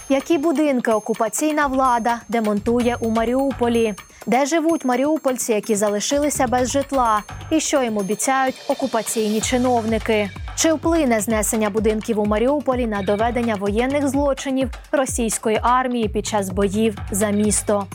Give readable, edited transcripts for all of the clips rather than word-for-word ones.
Які будинки окупаційна влада демонтує у Маріуполі? Де живуть маріупольці, які залишилися без житла? І що їм обіцяють окупаційні чиновники? Чи вплине знесення будинків у Маріуполі на доведення воєнних злочинів російської армії під час боїв за місто?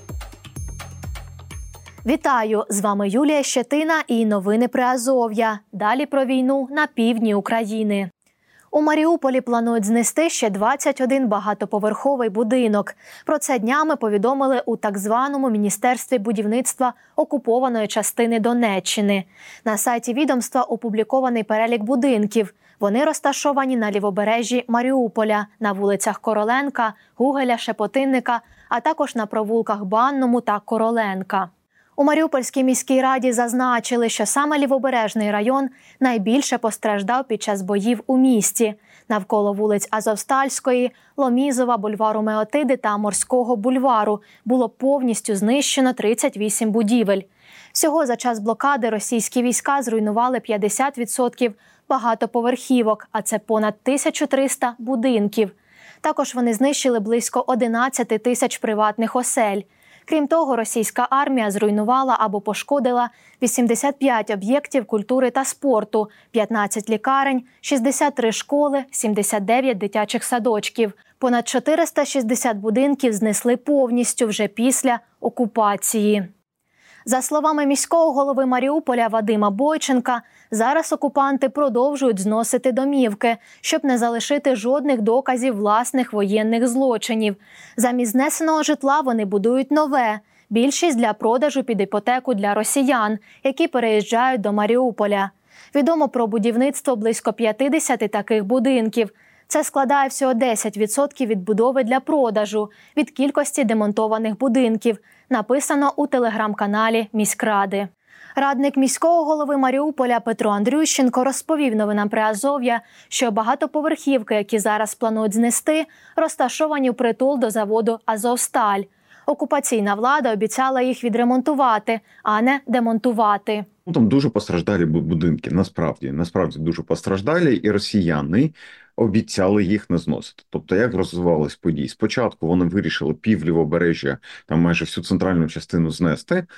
Вітаю! З вами Юлія Щетина і новини Приазов'я. Далі про війну на півдні України. У Маріуполі планують знести ще 21 багатоповерховий будинок. Про це днями повідомили у так званому Міністерстві будівництва окупованої частини Донеччини. На сайті відомства опублікований перелік будинків. Вони розташовані на лівобережжі Маріуполя, на вулицях Короленка, Гугеля, Шепотинника, а також на провулках Банному та Короленка. У Маріупольській міській раді зазначили, що саме Лівобережний район найбільше постраждав під час боїв у місті. Навколо вулиць Азовстальської, Ломізова, бульвару Меотиди та Морського бульвару було повністю знищено 38 будівель. Всього за час блокади російські війська зруйнували 50% багатоповерхівок, а це понад 1300 будинків. Також вони знищили близько 11 тисяч приватних осель. Крім того, російська армія зруйнувала або пошкодила 85 об'єктів культури та спорту, 15 лікарень, 63 школи, 79 дитячих садочків. Понад 460 будинків знесли повністю вже після окупації. За словами міського голови Маріуполя Вадима Бойченка, зараз окупанти продовжують зносити домівки, щоб не залишити жодних доказів власних воєнних злочинів. Замість знесеного житла вони будують нове, більшість для продажу під іпотеку для росіян, які переїжджають до Маріуполя. Відомо про будівництво близько 50 таких будинків. Це складає всього 10% від будови для продажу, від кількості демонтованих будинків, написано у телеграм-каналі міськради. Радник міського голови Маріуполя Петро Андрющенко розповів новинам Приазов'я, що багатоповерхівки, які зараз планують знести, розташовані впритул до заводу «Азовсталь». Окупаційна влада обіцяла їх відремонтувати, а не демонтувати. Там дуже постраждалі будинки, насправді дуже постраждалі, і росіяни обіцяли їх не зносити. Тобто, як розвивались події? Спочатку вони вирішили півлівобережжя, там майже всю центральну частину знести,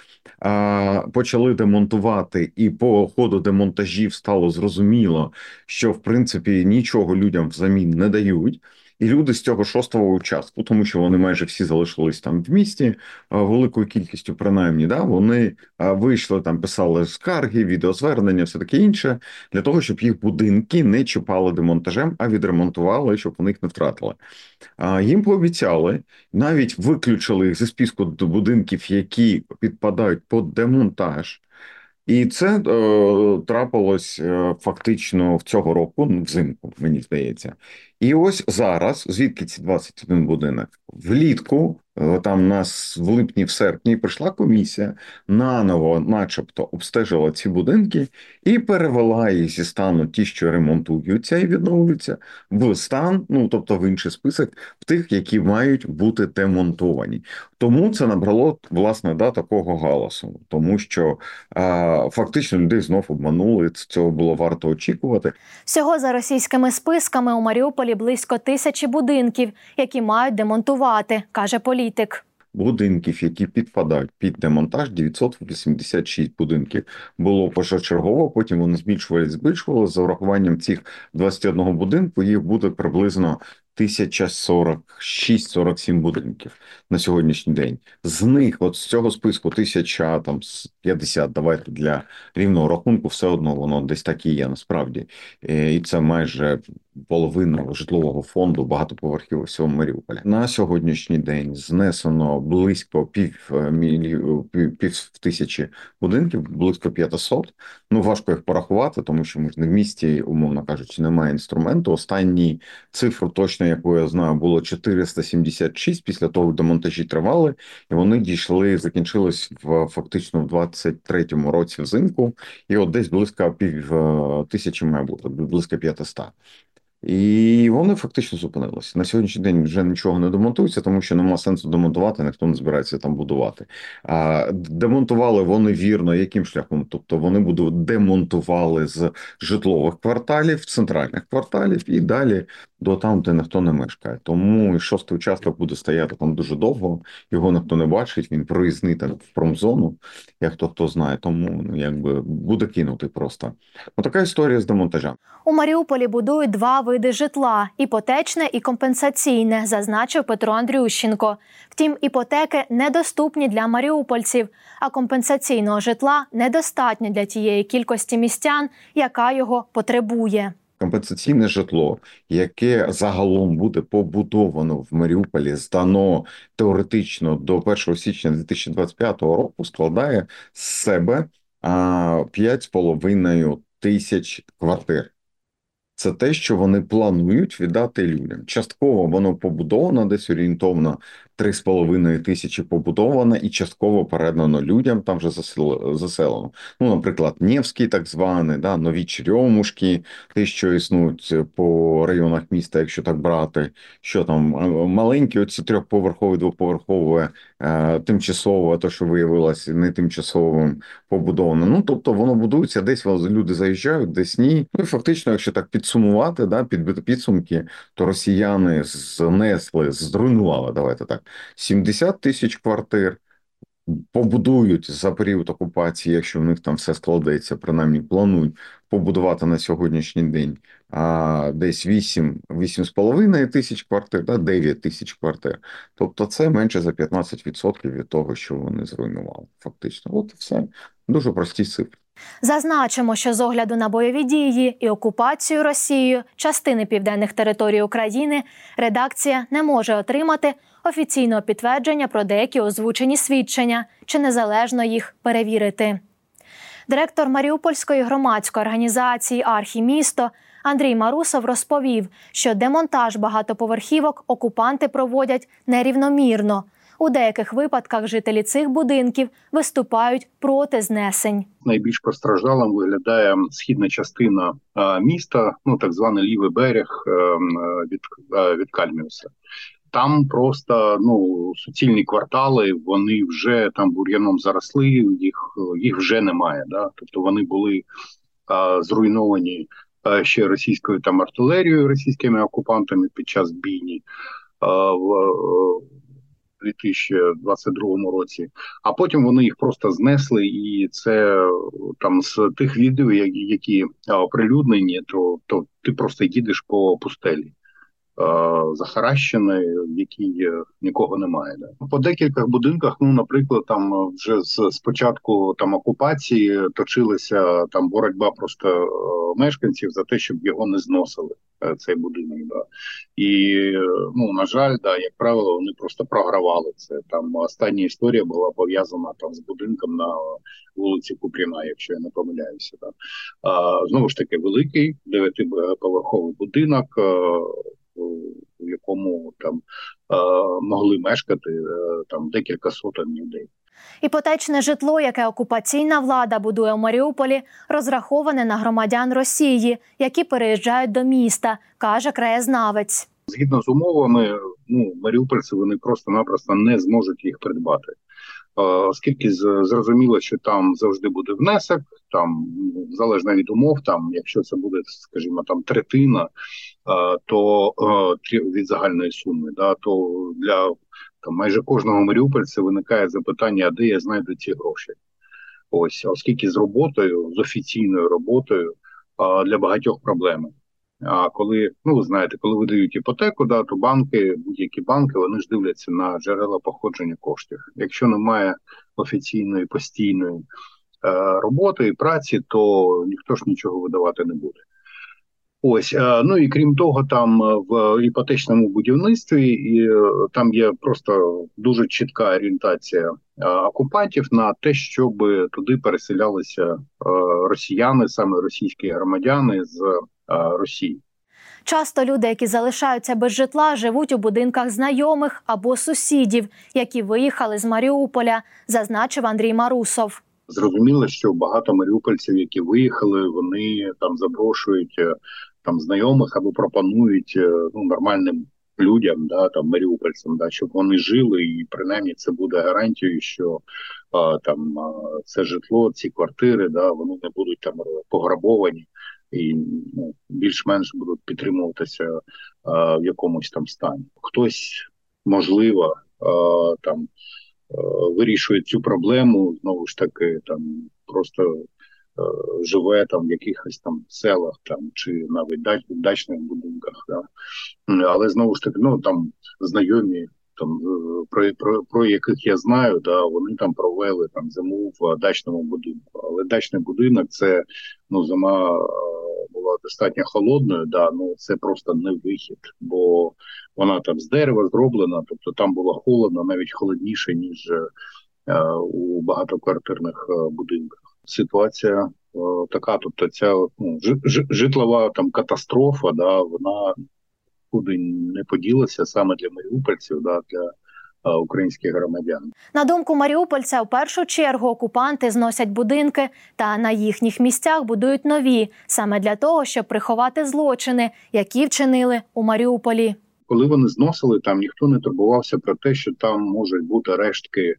почали демонтувати, і по ходу демонтажів стало зрозуміло, що, в принципі, нічого людям взамін не дають. І люди з цього шостого участку, тому що вони майже всі залишились там в місті, великою кількістю принаймні, вони вийшли, там писали скарги, відеозвернення, все таке інше, для того, щоб їх будинки не чіпали демонтажем, а відремонтували, щоб вони їх не втратили. Їм пообіцяли, навіть виключили їх зі списку будинків, які підпадають під демонтаж. І це трапилось фактично в цього року, взимку, мені здається. І ось зараз, звідки ці 21 будинок? Влітку, там нас в липні, в серпні, прийшла комісія, наново начебто обстежила ці будинки і перевела їх зі стану ті, що ремонтуються і відновлюються, в стан, тобто в інший список, в тих, які мають бути демонтовані. Тому це набрало, власне, такого галасу, тому що фактично людей знов обманули, цього було варто очікувати. Всього за російськими списками у Маріуполі близько 1000 будинків, які мають демонтувати, каже політик. Будинків, які підпадають під демонтаж, 986 будинків було першочергово, потім вони збільшували. За урахуванням цих 21 будинку їх буде приблизно 1046-47 будинків на сьогоднішній день. З них, з цього списку, 1050, давайте для рівного рахунку, все одно воно десь так і є насправді. І це майже половина житлового фонду багатоповерхівок всього Маріуполя. На сьогоднішній день знесено близько пів тисячі будинків, близько 500. Важко їх порахувати, тому що ми ж не в місті, умовно кажучи, немає інструменту. Останні цифру точно, яку я знаю, було 476, після того демонтажі тривали, і вони закінчились фактично в 23-му році взимку, і десь близько 5000 має бути, близько 500. І вони фактично зупинилися. На сьогоднішній день вже нічого не демонтується, тому що нема сенсу демонтувати, ніхто не збирається там будувати. Демонтували вони вірно, яким шляхом? Тобто вони демонтували з житлових кварталів, центральних кварталів і далі до там, де ніхто не мешкає. Тому і шостий участок буде стояти там дуже довго, його ніхто не бачить, він проїзний так в промзону, як то хто знає, тому ну, якби буде кинутий просто. Така історія з демонтажем. У Маріуполі будують два види житла – іпотечне і компенсаційне, зазначив Петро Андрющенко. Втім, іпотеки недоступні для маріупольців, а компенсаційного житла недостатньо для тієї кількості містян, яка його потребує. Компенсаційне житло, яке загалом буде побудовано в Маріуполі, здано теоретично до 1 січня 2025 року, складає з себе 5,5 тисяч квартир. Це те, що вони планують віддати людям. Частково воно побудовано, десь орієнтовно 3,5 тисячі побудовано і частково передано людям, там вже заселено. Ну, наприклад, Невський так званий, да, Нові Черемушки, ті, що існують по районах міста, якщо так брати, що там маленькі, оці трьохповерхові, двоповерхові, тимчасово, то, що виявилося не тимчасовим побудовано. Ну, тобто воно будується, десь люди заїжджають, десь ні. Ну, і фактично, якщо так підсумувати, да, підбити підсумки, то росіяни зруйнували, давайте так, 70 тисяч квартир, побудують за період окупації, якщо в них там все складеться, принаймні планують побудувати на сьогоднішній день десь 8,5 тисяч квартир, да, 9 тисяч квартир. Тобто це менше за 15% від того, що вони зруйнували. Фактично. От і все. Дуже прості цифри. Зазначимо, що з огляду на бойові дії і окупацію Росією частини південних територій України редакція не може отримати офіційного підтвердження про деякі озвучені свідчення чи незалежно їх перевірити. Директор Маріупольської громадської організації «Архімісто» Андрій Марусов розповів, що демонтаж багатоповерхівок окупанти проводять нерівномірно. У деяких випадках жителі цих будинків виступають проти знесень. Найбільш постраждалим виглядає східна частина міста, ну так званий лівий берег від Кальміуса. Там просто суцільні квартали, вони вже там бур'яном заросли, їх вже немає. Да? Тобто вони були зруйновані ще російською там артилерією, російськими окупантами під час бійні в 2022 році, а потім вони їх просто знесли, і це там з тих відео, які оприлюднені, то ти просто їдеш по пустелі захаращеної, в якій нікого немає. Да. По декількох будинках, наприклад, там вже з початку там окупації точилася там боротьба просто мешканців за те, щоб його не зносили, цей будинок. Да. І, на жаль, як правило, вони просто програвали це. Там остання історія була пов'язана там з будинком на вулиці Купріна, якщо я не помиляюся. Да. Знову ж таки, великий 9-поверховий будинок, у якому там могли мешкати там декілька сотень людей. Іпотечне житло, яке окупаційна влада будує у Маріуполі, розраховане на громадян Росії, які переїжджають до міста, каже краєзнавець. Згідно з умовами, маріупольці вони просто-напросто не зможуть їх придбати. Оскільки зрозуміло, що там завжди буде внесок, там залежно від умов, там якщо це буде, скажімо, там третина, то від загальної суми, да, то для там майже кожного маріупольця виникає запитання, а де я знайду ці гроші. Ось, оскільки з офіційною роботою для багатьох проблеми. А коли, ви знаєте, коли видають іпотеку, да, то будь-які банки, вони ж дивляться на джерела походження коштів. Якщо немає офіційної, постійної роботи і праці, то ніхто ж нічого видавати не буде. Ось, і крім того, там в іпотечному будівництві і там є просто дуже чітка орієнтація окупантів на те, щоб туди переселялися росіяни, саме російські громадяни з Росії. Часто люди, які залишаються без житла, живуть у будинках знайомих або сусідів, які виїхали з Маріуполя, зазначив Андрій Марусов. Зрозуміло, що багато маріупольців, які виїхали, вони там запрошують там знайомих або пропонують нормальним людям, да, там маріупольцям, да, щоб вони жили, і принаймні це буде гарантією, що там це житло, ці квартири, да, вони не будуть там пограбовані і більш-менш будуть підтримуватися в якомусь там стані. Хтось, можливо, там вирішує цю проблему, знову ж таки, там просто живе там в якихось там селах там чи навіть дачних будинках. Да? Але знову ж таки, ну там знайомі, там про яких я знаю, да, вони там провели там зиму в дачному будинку. Але дачний будинок це зима була достатньо холодною, да, ну це просто не вихід, бо вона там з дерева зроблена, тобто там було холодно, навіть холодніше, ніж у багатоквартирних будинках. Ситуація така, тобто ця житлова там катастрофа, да, вона куди не поділася саме для маріупольців, да, для українських громадян. На думку маріупольця, в першу чергу окупанти зносять будинки та на їхніх місцях будують нові, саме для того, щоб приховати злочини, які вчинили у Маріуполі. Коли вони зносили, там ніхто не турбувався про те, що там можуть бути рештки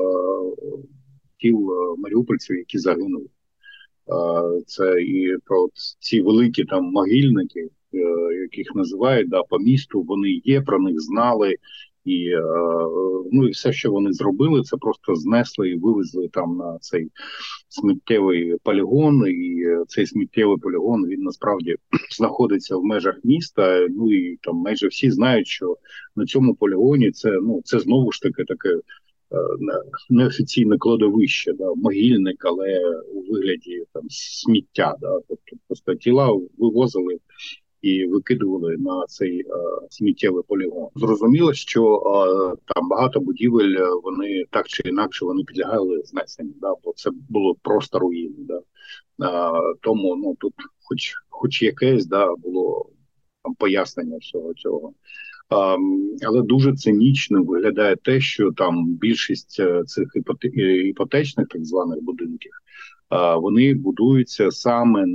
тіл маріупольців, які загинули. Це і про ці великі там могильники, яких називають, да, по місту, вони є, про них знали, і і все, що вони зробили, це просто знесли і вивезли там на цей сміттєвий полігон, і цей сміттєвий полігон, він насправді знаходиться в межах міста, ну і там майже всі знають, що на цьому полігоні це знову ж таки таке неофіційне кладовище, да, могильник, але у вигляді там сміття, да, тобто просто тіла вивозили і викидували на цей сміттєвий полігон. Зрозуміло, що там багато будівель, вони так чи інакше вони підлягали знесенню, да, бо це було просто руїни. Да. Тому тут хоч якесь, да, було там пояснення всього цього. Але дуже цинічно виглядає те, що там більшість цих іпотечних так званих будинків, вони будуються саме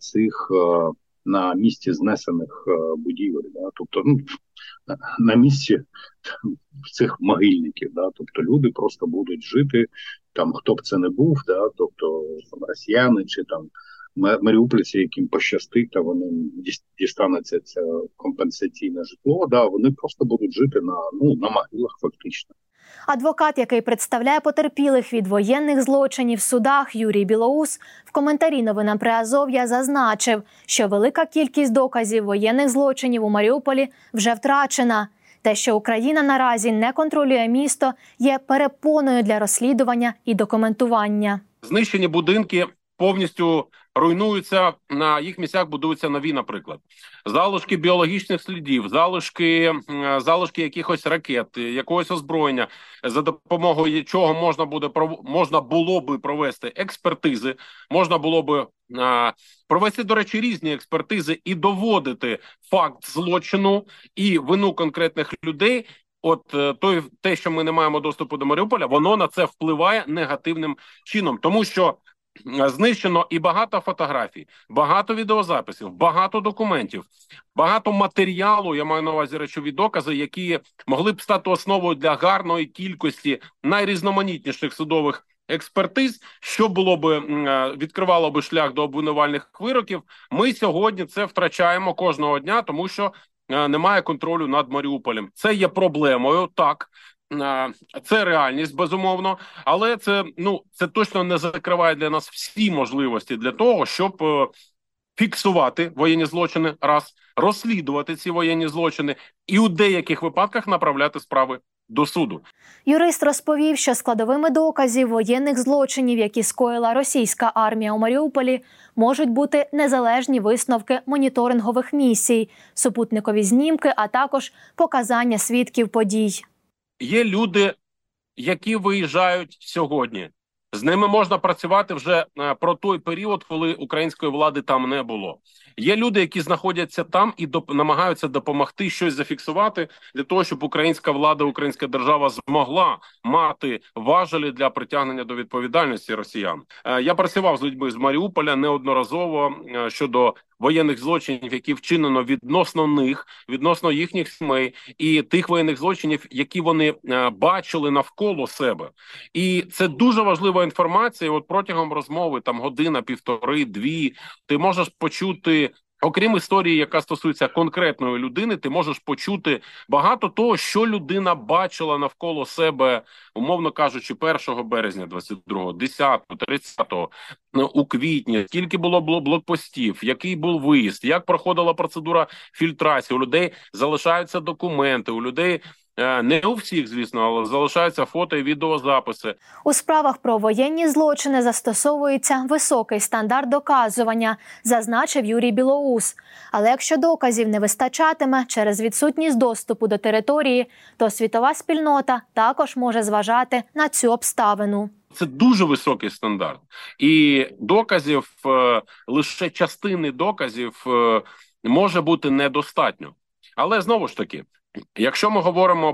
на місці знесених будівель, да? Тобто на місці цих могильників, да? Тобто люди просто будуть жити, там хто б це не був, да? Тобто росіяни чи там маріупольці, яким пощастить, та вони дістануться це компенсаційне житло, да? Вони просто будуть жити на могилах фактично. Адвокат, який представляє потерпілих від воєнних злочинів в судах, Юрій Білоус, в коментарі новинам Приазов'я зазначив, що велика кількість доказів воєнних злочинів у Маріуполі вже втрачена. Те, що Україна наразі не контролює місто, є перепоною для розслідування і документування. Знищені будинки повністю руйнуються, на їх місцях будуються нові, наприклад. Залишки біологічних слідів, залишки якихось ракет, якогось озброєння, за допомогою чого можна було би провести експертизи, можна було би провести, до речі, різні експертизи і доводити факт злочину і вину конкретних людей. Те, що ми не маємо доступу до Маріуполя, воно на це впливає негативним чином, тому що знищено і багато фотографій, багато відеозаписів, багато документів, багато матеріалу, я маю на увазі речові докази, які могли б стати основою для гарної кількості найрізноманітніших судових експертиз, що відкривало би шлях до обвинувальних вироків. Ми сьогодні це втрачаємо кожного дня, тому що немає контролю над Маріуполем. Це є проблемою, так. Це реальність, безумовно, але це точно не закриває для нас всі можливості для того, щоб фіксувати воєнні злочини, розслідувати ці воєнні злочини і у деяких випадках направляти справи до суду. Юрист розповів, що складовими доказів воєнних злочинів, які скоїла російська армія у Маріуполі, можуть бути незалежні висновки моніторингових місій, супутникові знімки, а також показання свідків подій. Є люди, які виїжджають сьогодні. З ними можна працювати вже про той період, коли української влади там не було. Є люди, які знаходяться там і намагаються допомогти щось зафіксувати для того, щоб українська влада, українська держава змогла мати важелі для притягнення до відповідальності росіян. Я працював з людьми з Маріуполя неодноразово щодо воєнних злочинів, які вчинено відносно них, відносно їхніх сімей і тих воєнних злочинів, які вони бачили навколо себе. І це дуже важлива інформація. От протягом розмови, там година, півтори, дві, ти можеш почути окрім історії, яка стосується конкретної людини, ти можеш почути багато того, що людина бачила навколо себе, умовно кажучи, 1 березня 22-го, 10-го, 30-го, у квітні, скільки було блокпостів, який був виїзд, як проходила процедура фільтрації, у людей залишаються документи, у людей, не у всіх, звісно, але залишаються фото і відеозаписи. У справах про воєнні злочини застосовується високий стандарт доказування, зазначив Юрій Білоус. Але якщо доказів не вистачатиме через відсутність доступу до території, то світова спільнота також може зважати на цю обставину. Це дуже високий стандарт. І доказів, лише частини доказів може бути недостатньо. Але знову ж таки, якщо ми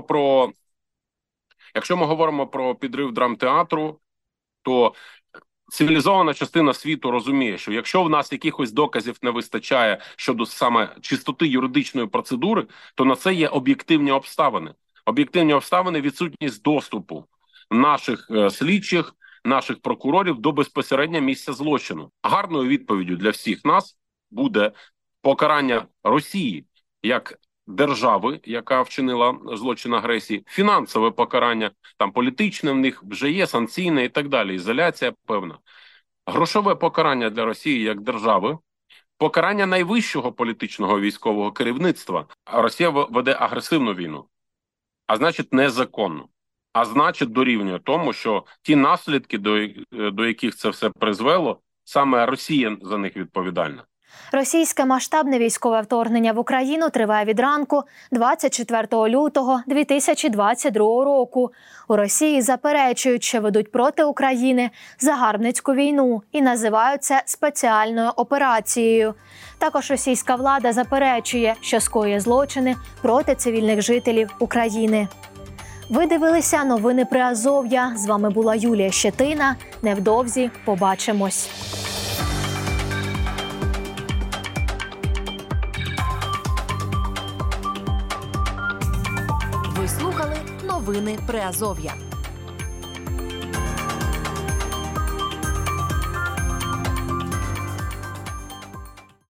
говоримо про підрив драмтеатру, то цивілізована частина світу розуміє, що якщо в нас якихось доказів не вистачає щодо саме чистоти юридичної процедури, то на це є об'єктивні обставини. Об'єктивні обставини – відсутність доступу наших слідчих, наших прокурорів до безпосередньо місця злочину. Гарною відповіддю для всіх нас буде покарання Росії як держави, яка вчинила злочин агресії, фінансове покарання, там політичне в них вже є, санкційне і так далі, ізоляція певна. Грошове покарання для Росії як держави, покарання найвищого політичного військового керівництва. Росія веде агресивну війну, а значить незаконно. А значить дорівнює тому, що ті наслідки, до яких це все призвело, саме Росія за них відповідальна. Російське масштабне військове вторгнення в Україну триває від ранку 24 лютого 2022 року. У Росії заперечують, що ведуть проти України загарбницьку війну і називають це спеціальною операцією. Також російська влада заперечує, що скоює злочини проти цивільних жителів України. Ви дивилися новини Приазов'я. З вами була Юлія Щетина. Невдовзі побачимось. Ви слухали новини Приазов'я.